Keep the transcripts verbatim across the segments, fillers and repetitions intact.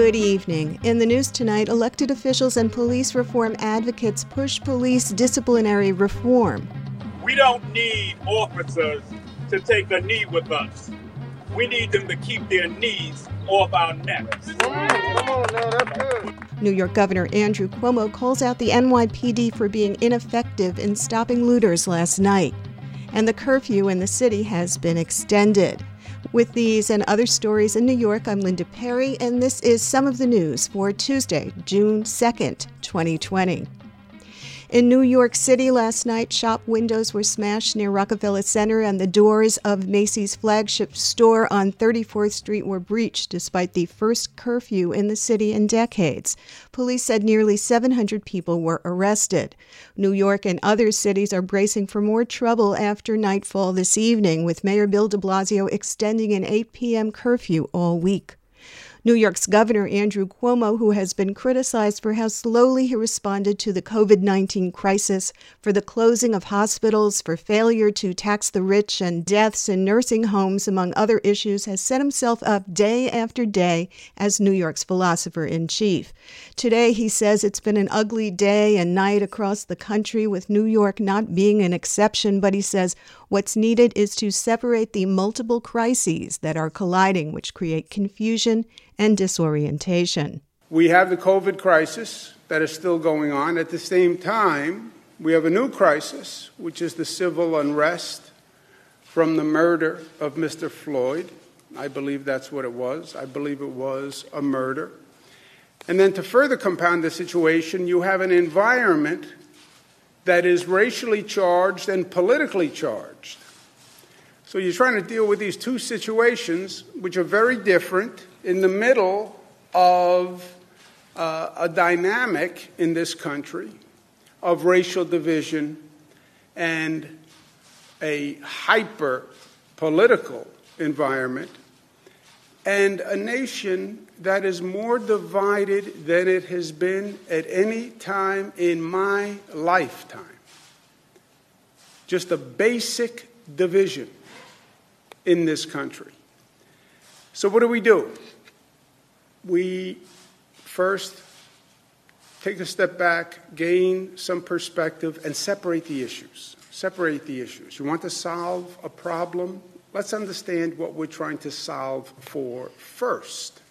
Good evening. In the news tonight, elected officials and police reform advocates push police disciplinary reform. We don't need officers to take a knee with us. We need them to keep their knees off our necks. Come on, now, that's good. New York Governor Andrew Cuomo calls out the N Y P D for being ineffective in stopping looters last night. And the curfew in the city has been extended. With these and other stories in New York, I'm Linda Perry, and this is Some of the News for Tuesday, June second, twenty twenty. In New York City last night, shop windows were smashed near Rockefeller Center and the doors of Macy's flagship store on thirty-fourth Street were breached despite the first curfew in the city in decades. Police said nearly seven hundred people were arrested. New York and other cities are bracing for more trouble after nightfall this evening, with Mayor Bill de Blasio extending an eight p.m. curfew all week. New York's Governor Andrew Cuomo, who has been criticized for how slowly he responded to the covid nineteen crisis, for the closing of hospitals, for failure to tax the rich, and deaths in nursing homes, among other issues, has set himself up day after day as New York's philosopher-in-chief. Today, he says it's been an ugly day and night across the country, with New York not being an exception, but he says what's needed is to separate the multiple crises that are colliding, which create confusion and disorientation. We have the COVID crisis that is still going on. At the same time, we have a new crisis, which is the civil unrest from the murder of Mister Floyd. I believe that's what it was. I believe it was a murder. And then to further compound the situation, you have an environment that is racially charged and politically charged. So you're trying to deal with these two situations, which are very different, in the middle of uh, a dynamic in this country of racial division and a hyper-political environment, and a nation that is more divided than it has been at any time in my lifetime. Just a basic division in this country. So what do we do? We first take a step back, gain some perspective, and separate the issues. Separate the issues. You want to solve a problem? Let's understand what we're trying to solve for first.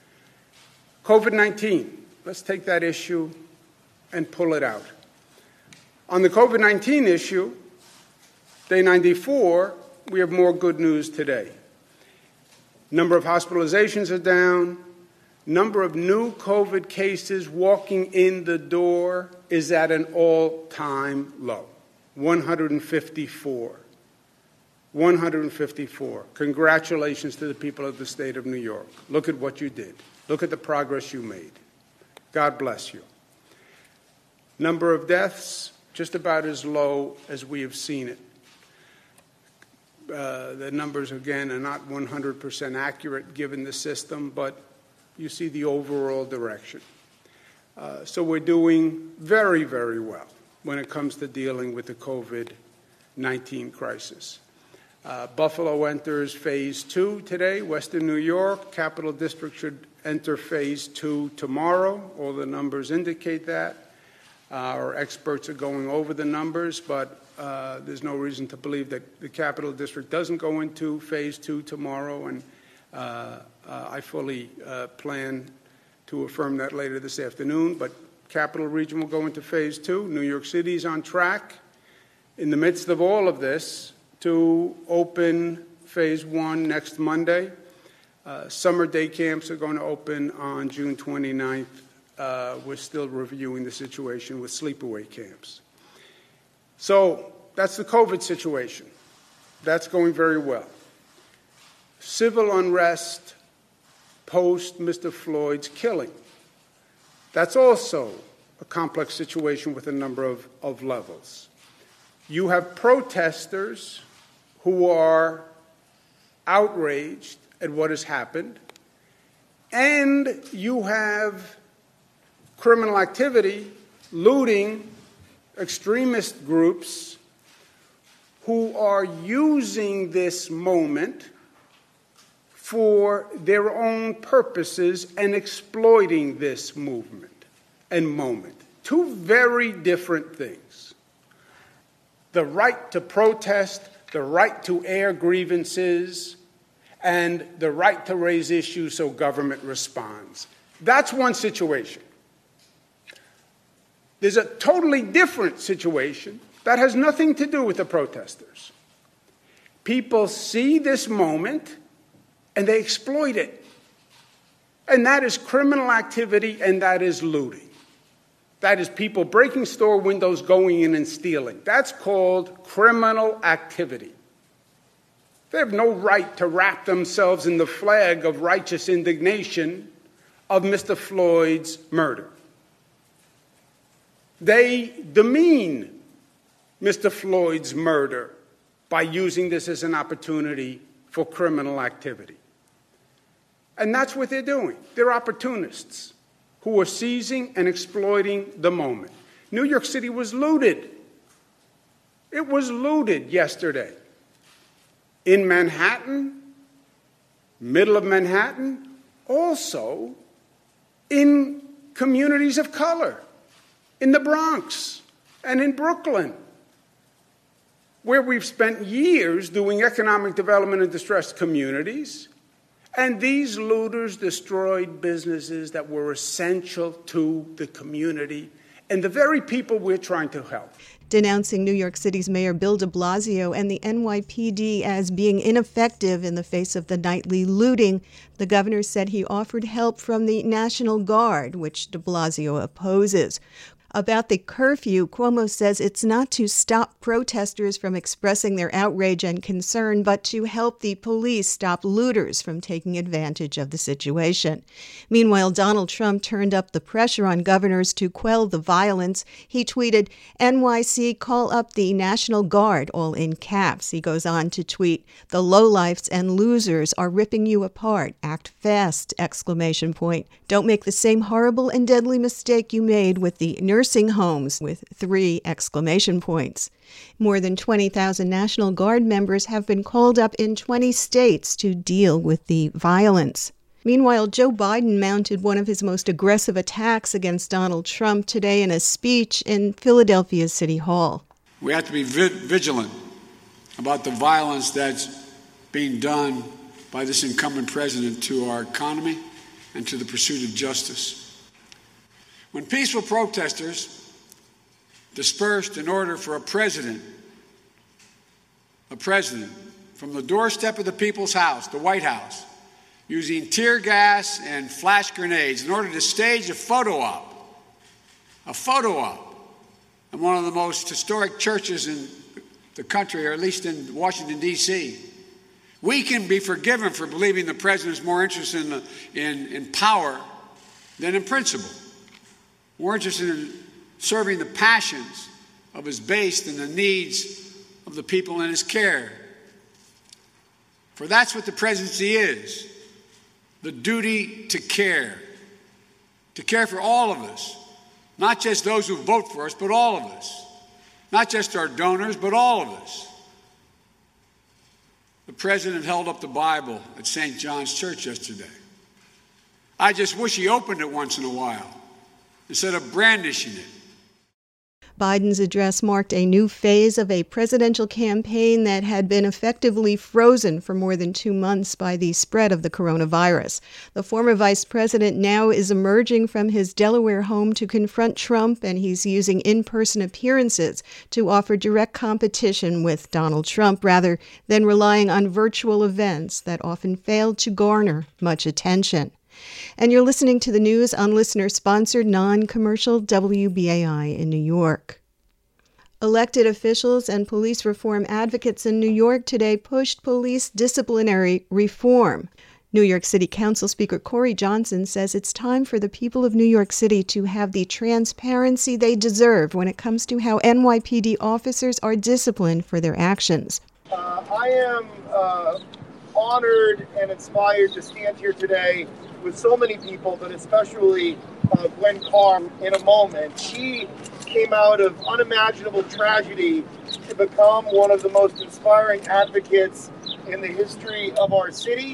covid nineteen. Let's take that issue and pull it out. On the covid nineteen issue, day ninety-four, we have more good news today. Number of hospitalizations are down. Number of new COVID cases walking in the door is at an all-time low, one hundred fifty-four. one hundred fifty-four. Congratulations to the people of the state of New York. Look at what you did. Look at the progress you made. God bless you. Number of deaths, just about as low as we have seen it. Uh, the numbers, again, are not one hundred percent accurate given the system, but you see the overall direction. Uh, so we're doing very, very well when it comes to dealing with the covid nineteen crisis. Uh, Buffalo enters phase two today. Western New York, Capital District should enter phase two tomorrow. All the numbers indicate that. Uh, our experts are going over the numbers, but uh, there's no reason to believe that the Capital District doesn't go into phase two tomorrow, and uh, uh, I fully uh, plan to affirm that later this afternoon. But Capital Region will go into phase two. New York City is on track in the midst of all of this to open phase one next Monday. Uh, summer day camps are going to open on June twenty-ninth. Uh, we're still reviewing the situation with sleepaway camps. So that's the COVID situation. That's going very well. Civil unrest post Mister Floyd's killing. That's also a complex situation with a number of, of levels. You have protesters who are outraged at what has happened, and you have criminal activity, looting, extremist groups who are using this moment for their own purposes and exploiting this movement and moment. Two very different things. The right to protest, the right to air grievances, and the right to raise issues so government responds. That's one situation. There's a totally different situation that has nothing to do with the protesters. People see this moment and they exploit it. And that is criminal activity and that is looting. That is people breaking store windows, going in and stealing. That's called criminal activity. They have no right to wrap themselves in the flag of righteous indignation of Mister Floyd's murder. They demean Mister Floyd's murder by using this as an opportunity for criminal activity. And that's what they're doing. They're opportunists who are seizing and exploiting the moment. New York City was looted. It was looted yesterday. In Manhattan, middle of Manhattan, also in communities of color, in the Bronx and in Brooklyn, where we've spent years doing economic development in distressed communities, and these looters destroyed businesses that were essential to the community and the very people we're trying to help. Denouncing New York City's Mayor Bill de Blasio and the N Y P D as being ineffective in the face of the nightly looting, the governor said he offered help from the National Guard, which de Blasio opposes. About the curfew, Cuomo says it's not to stop protesters from expressing their outrage and concern, but to help the police stop looters from taking advantage of the situation. Meanwhile, Donald Trump turned up the pressure on governors to quell the violence. He tweeted, N Y C, call up the National Guard, all in caps. He goes on to tweet, the lowlifes and losers are ripping you apart. Act fast, exclamation point. Don't make the same horrible and deadly mistake you made with the nurse nursing homes, with three exclamation points. More than twenty thousand National Guard members have been called up in twenty states to deal with the violence. Meanwhile, Joe Biden mounted one of his most aggressive attacks against Donald Trump today in a speech in Philadelphia's City Hall. We have to be vigilant about the violence that's being done by this incumbent president to our economy and to the pursuit of justice. When peaceful protesters dispersed in order for a president, a president from the doorstep of the people's house, the White House, using tear gas and flash grenades in order to stage a photo op, a photo op in one of the most historic churches in the country, or at least in Washington, D C, we can be forgiven for believing the president is more interested in, the, in, in power than in principle. More interested in serving the passions of his base than the needs of the people in his care. For that's what the presidency is, the duty to care, to care for all of us, not just those who vote for us, but all of us, not just our donors, but all of us. The president held up the Bible at Saint John's Church yesterday. I just wish he opened it once in a while, instead of brandishing it. Biden's address marked a new phase of a presidential campaign that had been effectively frozen for more than two months by the spread of the coronavirus. The former vice president now is emerging from his Delaware home to confront Trump, and he's using in-person appearances to offer direct competition with Donald Trump rather than relying on virtual events that often failed to garner much attention. And you're listening to the news on listener-sponsored, non-commercial W B A I in New York. Elected officials and police reform advocates in New York today pushed police disciplinary reform. New York City Council Speaker Corey Johnson says it's time for the people of New York City to have the transparency they deserve when it comes to how N Y P D officers are disciplined for their actions. Uh, I am uh, honored and inspired to stand here today with so many people, but especially uh, Gwen Carr in a moment. She came out of unimaginable tragedy to become one of the most inspiring advocates in the history of our city.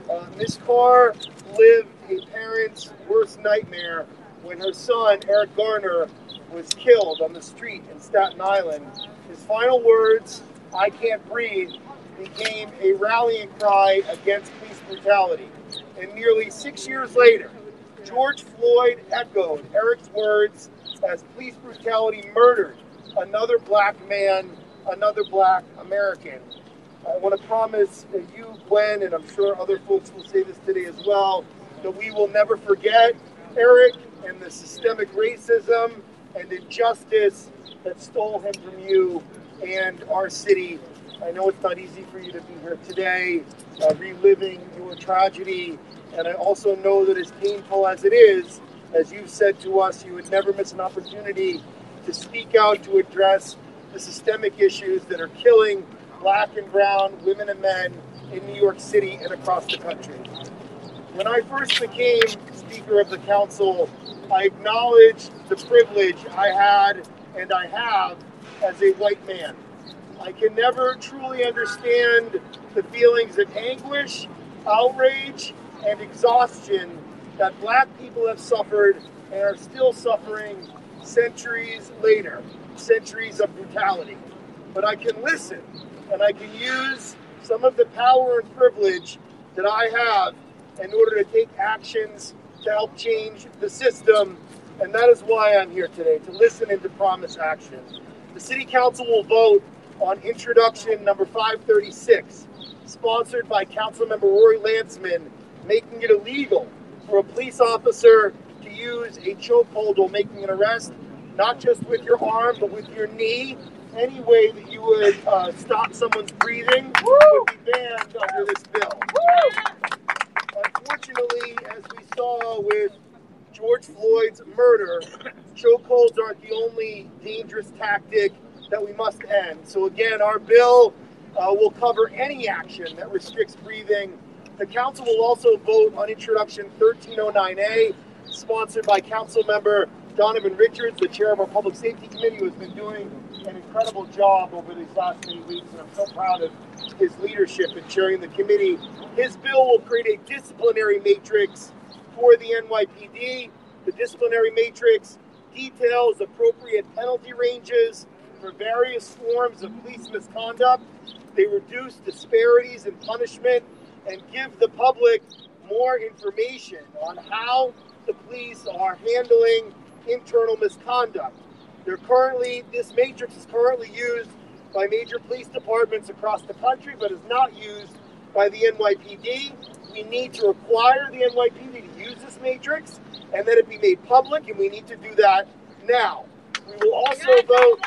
Uh, Miz Carr lived a parent's worst nightmare when her son, Eric Garner, was killed on the street in Staten Island. His final words, "I can't breathe," became a rallying cry against police brutality. And nearly six years later, George Floyd echoed Eric's words as police brutality murdered another black man, another black American. I want to promise you, Gwen, and I'm sure other folks will say this today as well, that we will never forget Eric and the systemic racism and injustice that stole him from you and our city. I know it's not easy for you to be here today, uh, reliving your tragedy, and I also know that as painful as it is, as you've said to us, you would never miss an opportunity to speak out to address the systemic issues that are killing black and brown women and men in New York City and across the country. When I first became Speaker of the Council, I acknowledged the privilege I had and I have as a white man. I can never truly understand the feelings of anguish, outrage, and exhaustion that black people have suffered and are still suffering centuries later, centuries of brutality. But I can listen and I can use some of the power and privilege that I have in order to take actions to help change the system. And that is why I'm here today, to listen and to promise action. The City Council will vote on introduction number five thirty-six, sponsored by Councilmember Rory Lantzman, making it illegal for a police officer to use a chokehold while making an arrest, not just with your arm, but with your knee. Any way that you would uh, stop someone's breathing Woo! Would be banned under this bill. Woo! Unfortunately, as we saw with George Floyd's murder, chokeholds aren't the only dangerous tactic that we must end. So again, our bill uh, will cover any action that restricts breathing. The council will also vote on introduction thirteen oh nine A, sponsored by Councilmember Donovan Richards, the chair of our Public Safety Committee, who has been doing an incredible job over these last many weeks, and I'm so proud of his leadership in chairing the committee. His bill will create a disciplinary matrix for the N Y P D. The disciplinary matrix details appropriate penalty ranges for various forms of police misconduct. They reduce disparities in punishment and give the public more information on how the police are handling internal misconduct. They're currently, this matrix is currently used by major police departments across the country, but is not used by the N Y P D. We need to require the N Y P D to use this matrix and that it be made public, and we need to do that now. We will also vote.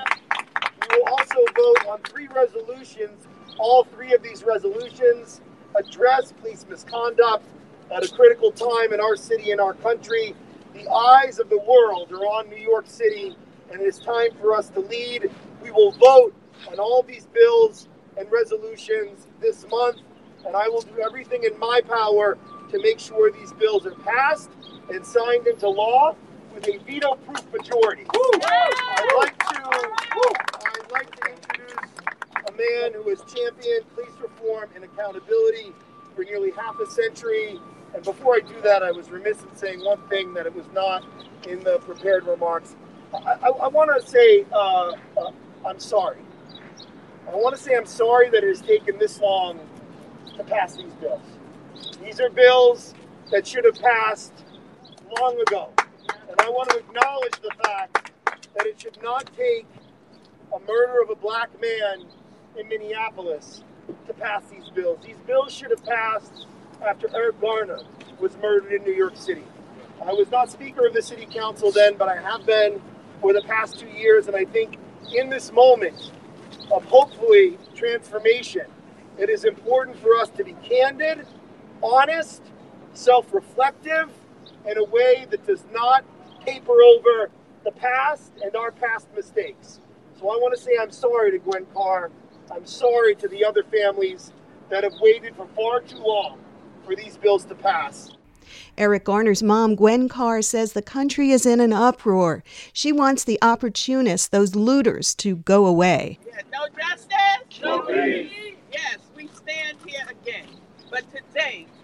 We will also vote on three resolutions. All three of these resolutions address police misconduct at a critical time in our city and our country. The eyes of the world are on New York City, and it is time for us to lead. We will vote on all these bills and resolutions this month, and I will do everything in my power to make sure these bills are passed and signed into law with a veto-proof majority. I'd like to, I'd like to introduce a man who has championed police reform and accountability for nearly half a century. And before I do that, I was remiss in saying one thing that it was not in the prepared remarks. I, I, I want to say uh, uh, I'm sorry. I want to say I'm sorry that it has taken this long to pass these bills. These are bills that should have passed long ago. And I want to acknowledge the fact that it should not take a murder of a black man in Minneapolis to pass these bills. These bills should have passed after Eric Garner was murdered in New York City. I was not Speaker of the City Council then, but I have been for the past two years, and I think in this moment of hopefully transformation, it is important for us to be candid, honest, self-reflective, in a way that does not paper over the past and our past mistakes. So I want to say I'm sorry to Gwen Carr. I'm sorry to the other families that have waited for far too long for these bills to pass. Eric Garner's mom, Gwen Carr, says the country is in an uproar. She wants the opportunists, those looters, to go away. Yeah, no justice? No peace. Yes, we stand here again. But today,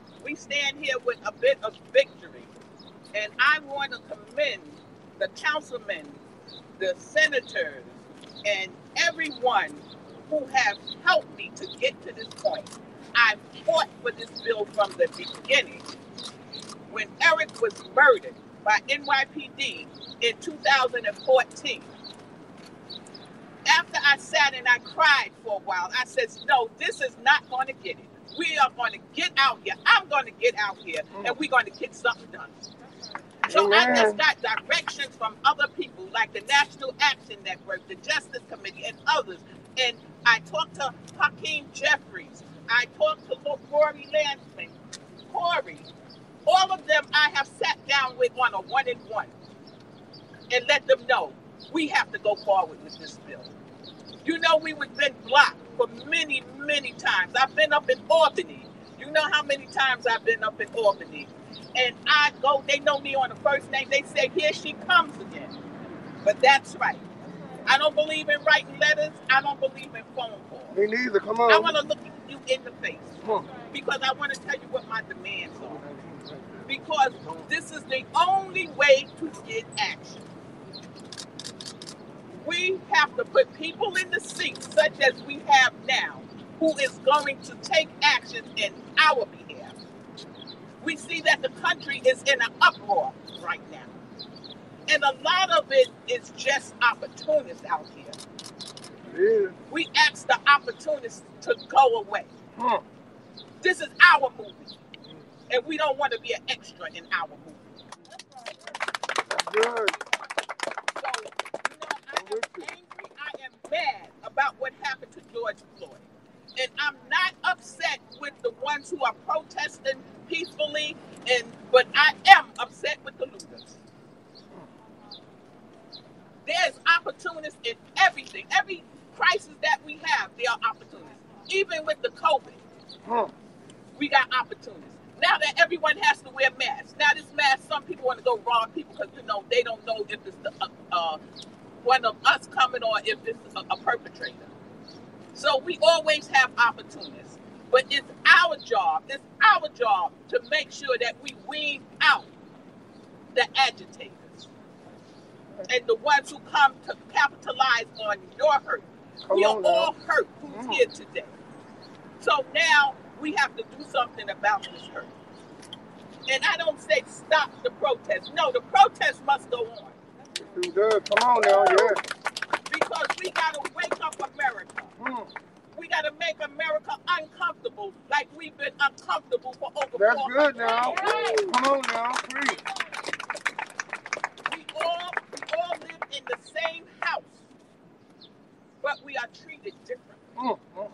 the senators, and everyone who have helped me to get to this point. I fought for this bill from the beginning. When Eric was murdered by N Y P D in two thousand fourteen, after I sat and I cried for a while, I said, no, this is not going to get it. We are going to get out here. I'm going to get out here, and we're going to get something done. So I just got directions from other people, like the National Action Network, the Justice Committee, and others. And I talked to Hakeem Jeffries. I talked to Corey Lansman, Corey. All of them I have sat down with on a one-on-one and let them know we have to go forward with this bill. You know, we've been blocked for many, many times. I've been up in Albany. You know how many times I've been up in Albany. And I go, they know me on the first name. They say, here she comes again. But that's right. I don't believe in writing letters. I don't believe in phone calls. Me neither. Come on. I want to look you in the face. Because I want to tell you what my demands are. Because this is the only way to get action. We have to put people in the seats, such as we have now, who is going to take action in our behalf. We see that the country is in an uproar right now. And a lot of it is just opportunists out here. Yeah. We ask the opportunists to go away. Huh. This is our movie. And we don't want to be an extra in our movie. That's good. So, you know, I am angry, I am mad about what happened to George Floyd. And I'm not upset with the ones who are protesting peacefully, and but I am upset with the looters. There's opportunists in everything. Every crisis that we have, there are opportunists. Even with the COVID, huh. we got opportunists. Now that everyone has to wear masks. Now this mask, some people want to go rob people because, you know, they don't know if it's the, uh, uh, one of us coming or if it's a, a perpetrator. So we always have opportunists. But it's our job, it's our job to make sure that we weed out the agitators and the ones who come to capitalize on your hurt. Come we are now. all hurt who's mm. here today. So now we have to do something about this hurt. And I don't say stop the protest. No, the protest must go on. Too good. Come on now, yeah. Because we got to wake up America. Mm. We got to make America uncomfortable like we've been uncomfortable for over That's four good now. Years. Come on now, please. We all, we all live in the same house, but we are treated differently. Mm. Mm-hmm.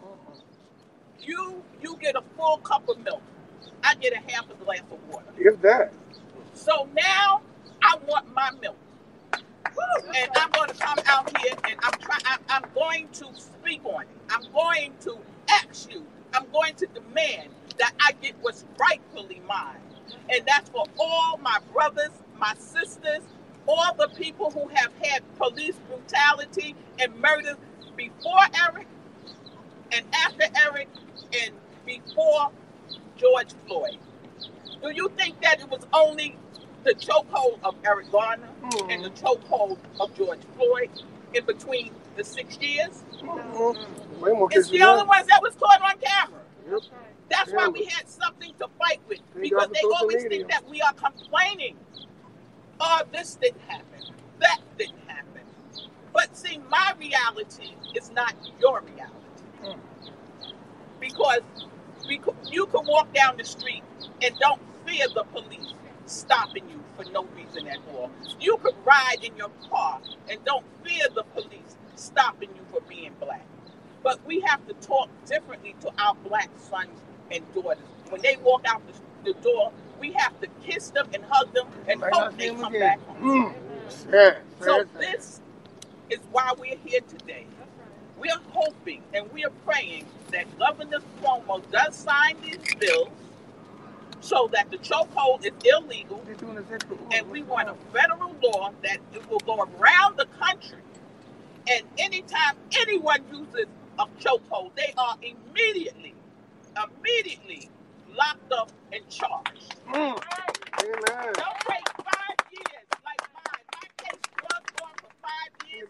You, you get a full cup of milk. I get a half a glass of water. If that. So now I want my milk. And I'm going to come out here and I'm trying. I'm going to speak on it. I'm going to ask you. I'm going to demand that I get what's rightfully mine. And that's for all my brothers, my sisters, all the people who have had police brutality and murders before Eric and after Eric and before George Floyd. Do you think that it was only the chokehold of Eric Garner mm. and the chokehold of George Floyd in between the six years? Mm-hmm. It's the only ones that was caught on camera. Yep. That's yeah. why we had something to fight with. They because they always media. think that we are complaining. Oh, this didn't happen. That didn't happen. But see, my reality is not your reality. Mm. Because we could, you can walk down the street and don't fear the police stopping you for no reason at all. You could ride in your car and don't fear the police stopping you for being black. But we have to talk differently to our black sons and daughters. When they walk out the, the door, we have to kiss them and hug them and hope they come back home. Mm. So this is why we're here today. We're hoping and we're praying that Governor Cuomo does sign these bills so that the chokehold is illegal, and we want a federal law that it will go around the country, and anytime anyone uses a chokehold, they are immediately, immediately locked up and charged. Mm. Amen. Don't wait five years like mine. My case was on for five years.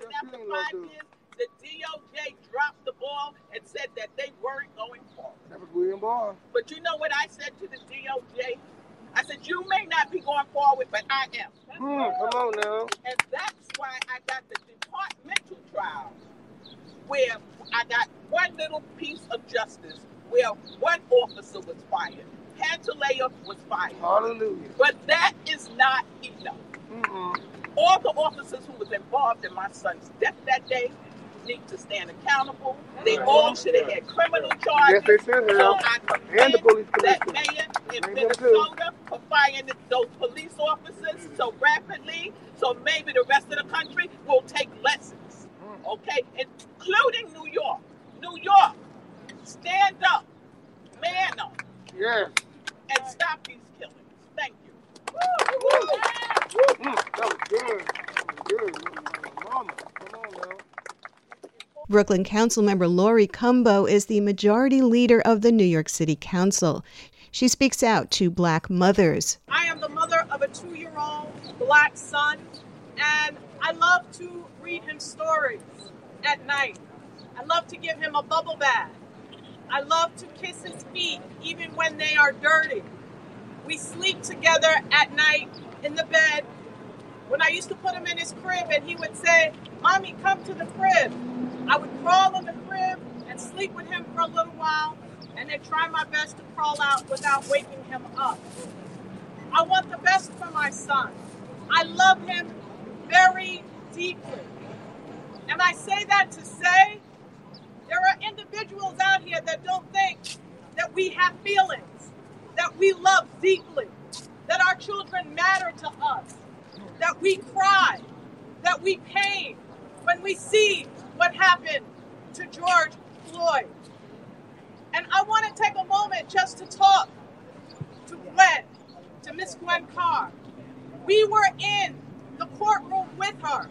five years, the D O J dropped the ball and said that they weren't going forward. That was William Barr. But you know what I said to the D O J? I said, you may not be going forward, but I am. Hmm, come on now. And that's why I got the departmental trial, where I got one little piece of justice, where one officer was fired. Pantaleo was fired. Hallelujah. But that is not enough. Mm-mm. All the officers who was involved in my son's death that day need to stand accountable. They all should have had criminal charges. Yes, they should have. So I And the police that commissioner. mayor in Bring them too. Minnesota for firing those police officers so rapidly, so maybe the rest of the country will take lessons. Okay? Including New York. New York, stand up, man up, Yes. and stop these killings. Thank you. Mm, that was good. Good. Mama, come on now. Brooklyn Councilmember Lori Cumbo is the majority leader of the New York City Council. She speaks out to Black mothers. I am the mother of a two-year-old Black son, and I love to read him stories at night. I love to give him a bubble bath. I love to kiss his feet even when they are dirty. We sleep together at night in the bed. When I used to put him in his crib and he would say, "Mommy, come to the crib," I would crawl in the crib and sleep with him for a little while and then try my best to crawl out without waking him up. I want the best for my son. I love him very deeply. And I say that to say there are individuals out here that don't think that we have feelings, that we love deeply, that our children matter to us, that we cry, that we pain when we see what happened to George Floyd. And I want to take a moment just to talk to Gwen, to Miss Gwen Carr. We were in the courtroom with her.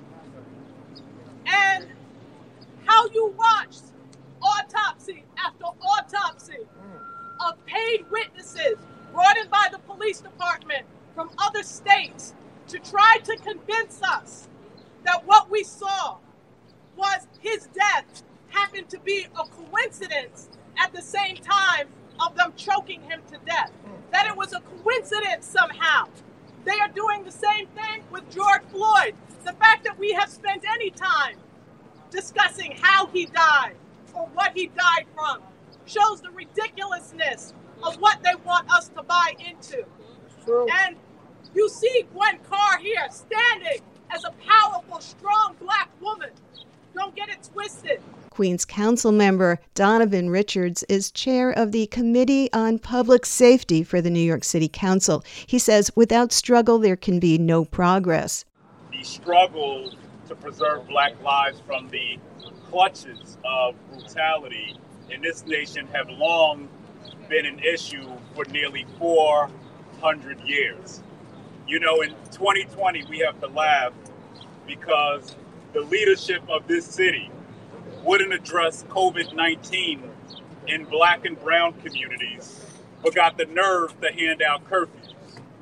And how you watched autopsy after autopsy of paid witnesses brought in by the police department from other states to try to convince us that what we saw was his death happened to be a coincidence at the same time of them choking him to death. That it was a coincidence somehow. They are doing the same thing with George Floyd. The fact that we have spent any time discussing how he died or what he died from shows the ridiculousness of what they want us to buy into. True. And you see Gwen Carr here standing as a powerful, strong Black woman. Don't get it twisted. Queens Council member Donovan Richards is chair of the Committee on Public Safety for the New York City Council. He says without struggle, there can be no progress. The struggle to preserve Black lives from the clutches of brutality in this nation have long been an issue for nearly four hundred years. You know, in twenty twenty, we have to laugh because the leadership of this city wouldn't address COVID nineteen in Black and brown communities, but got the nerve to hand out curfews.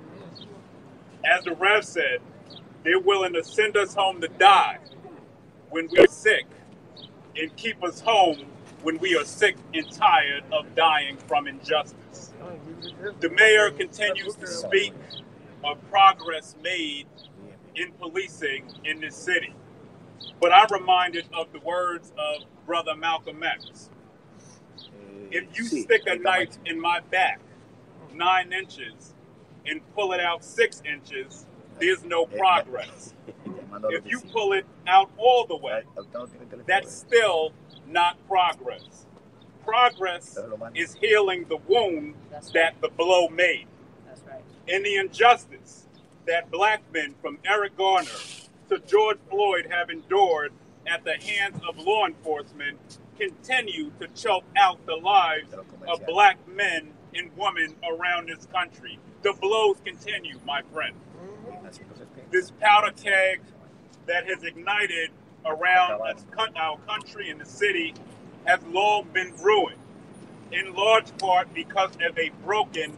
As the Rev said, they're willing to send us home to die when we're sick and keep us home when we are sick and tired of dying from injustice. The mayor continues to speak of progress made in policing in this city. But I'm reminded of the words of Brother Malcolm X. If you stick a knife in my back nine inches and pull it out six inches, there's no progress. If you pull it out all the way, that's still not progress. Progress is healing the wound that the blow made. And the injustice that Black men from Eric Garner to George Floyd have endured at the hands of law enforcement continue to choke out the lives of Black men and women around this country. The blows continue, my friend. This powder keg that has ignited around our country and the city has long been ruined, in large part because of a broken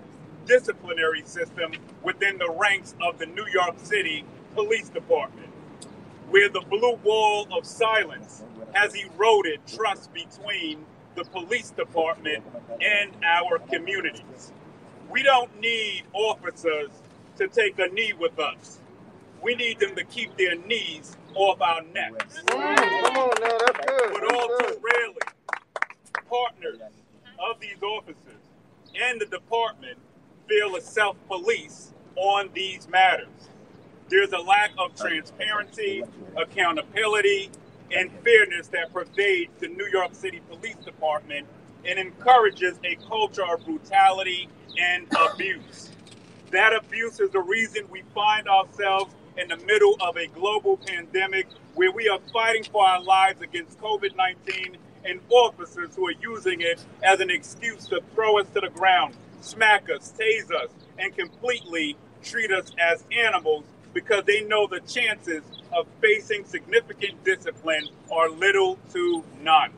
disciplinary system within the ranks of the New York City Police Department. where the blue wall of silence has eroded trust between the police department and our communities. We don't need officers to take a knee with us. We need them to keep their knees off our necks. Come on now, that's good. But all too rarely, partners of these officers and the department feel a self-police on these matters. There's a lack of transparency, accountability, and fairness that pervades the New York City Police Department and encourages a culture of brutality and abuse. That abuse is the reason we find ourselves in the middle of a global pandemic where we are fighting for our lives against COVID nineteen and officers who are using it as an excuse to throw us to the ground, smack us, tase us, and completely treat us as animals because they know the chances of facing significant discipline are little to none.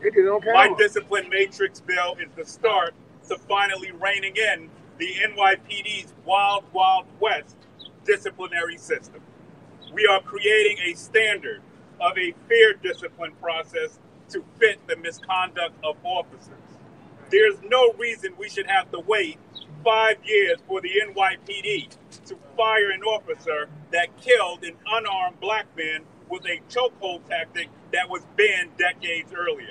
My discipline matrix bill is the start to finally reining in the N Y P D's wild, wild west disciplinary system. We are creating a standard of a fair discipline process to fit the misconduct of officers. There's no reason we should have to wait five years for the N Y P D to fire an officer that killed an unarmed black man with a chokehold tactic that was banned decades earlier.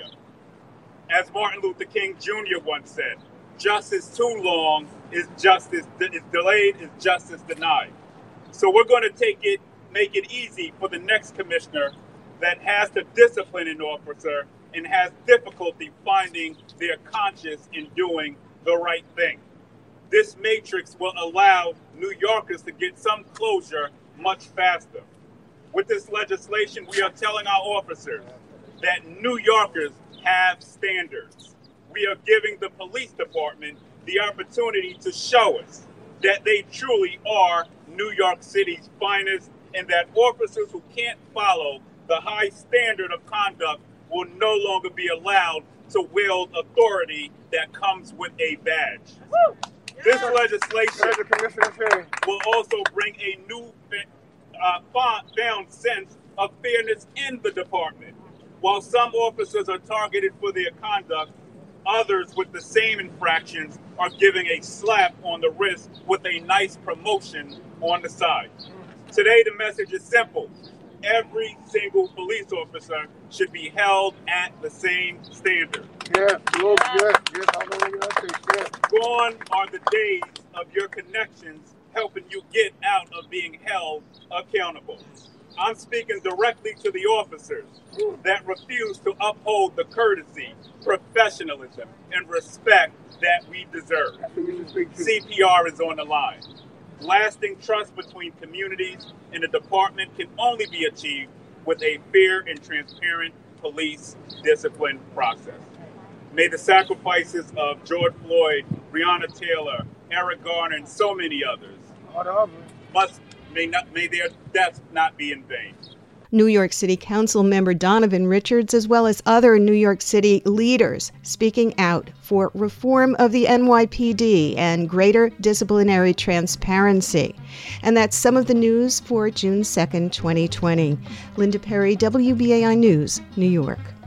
As Martin Luther King Junior once said, justice too long is justice is delayed is justice denied. So we're going to take it, make it easy for the next commissioner that has to discipline an officer and has difficulty finding their conscience in doing the right thing. This matrix will allow New Yorkers to get some closure much faster. With this legislation, we are telling our officers that New Yorkers have standards. We are giving the police department the opportunity to show us that they truly are New York City's finest and that officers who can't follow the high standard of conduct will no longer be allowed to wield authority that comes with a badge. Woo! This legislation will also bring a new uh, found sense of fairness in the department. While some officers are targeted for their conduct, others with the same infractions are giving a slap on the wrist with a nice promotion on the side. Today, the message is simple. Every single police officer should be held at the same standard. Yes, yes, yes, yes, I know what you're saying. Gone are the days of your connections helping you get out of being held accountable. I'm speaking directly to the officers that refuse to uphold the courtesy, professionalism, and respect that we deserve. C P R is on the line. Lasting trust between communities and the department can only be achieved with a fair and transparent police discipline process. May the sacrifices of George Floyd, Breonna Taylor, Eric Garner, and so many others must may not may their deaths not be in vain. New York City Council member Donovan Richards, as well as other New York City leaders, speaking out for reform of the N Y P D and greater disciplinary transparency. And that's some of the news for June second, twenty twenty. Linda Perry, W B A I News, New York.